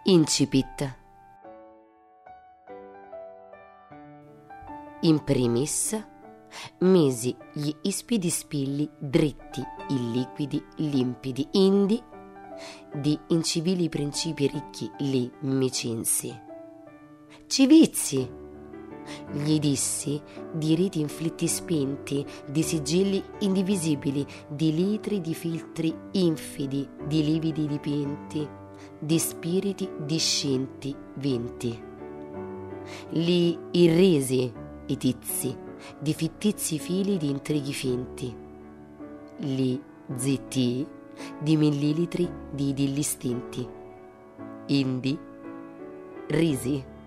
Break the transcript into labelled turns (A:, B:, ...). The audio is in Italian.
A: Incipit. In primis, misi gli ispidi spilli dritti, illiquidi, limpidi, indi, di incivili principi ricchi li micinsi. Civizi! Gli dissi di riti inflitti spinti, di sigilli indivisibili, di litri di filtri infidi, di lividi dipinti, di spiriti discinti vinti. Li irrisi, i tizi, di fittizi fili di intrighi finti. Li zitti, di millilitri di idilli istinti. Indi, risi.